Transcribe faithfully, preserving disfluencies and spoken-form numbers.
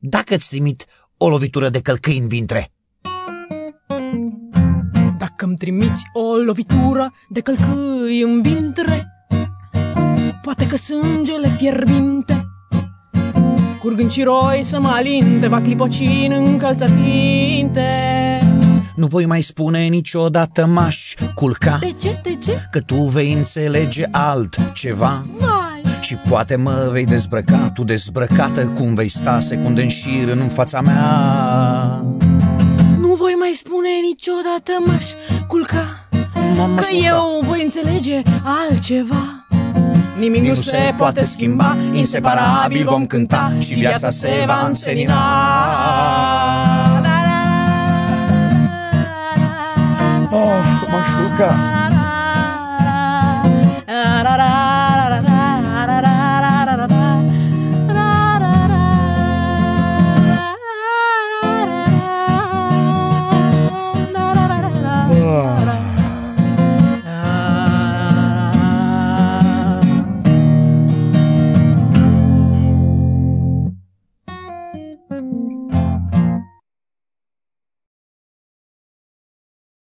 dacă îți trimit o lovitură de călcâi în vintre? Dacă îmi trimiți o lovitură de călcâi în vintre, poate că sângele fierbinte, curgând ciroi să mă alinte, va clipoci în încălțăminte. Nu voi mai spune niciodată m-aș culca. De ce, de ce? Că tu vei înțelege altceva. Vai! Și poate mă vei dezbrăca, tu dezbrăcată, cum vei sta secunde în șir în fața mea. Nu voi mai spune niciodată m-aș culca, că eu voi înțelege altceva. Nimic nu se poate schimba, inseparabil vom cânta și viața se va însenina. Oh, m-aș culca.